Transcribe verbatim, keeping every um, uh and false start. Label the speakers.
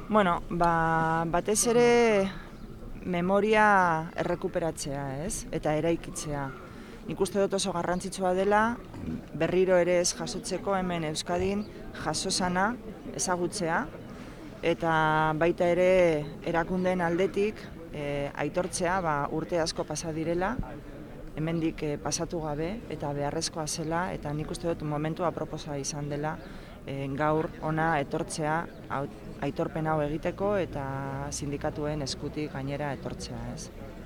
Speaker 1: Bueno, ba, batez ere memoria errekuperatzea, ez? Eta eraikitzea. Nik uste dut oso garrantzitsua dela berriro ere ez jasotzeko hemen Euskadin jasosana ezagutzea eta baita ere erakundeen aldetik e, aitortzea ba, urte asko pasa direla, hemendik e, pasatu gabe eta beharrezkoa zela eta nik uste dut momentu aproposa izan dela e, gaur ona etortzea hau, aitorpen hau egiteko eta sindikatuen eskutik gainera etortzea, ez?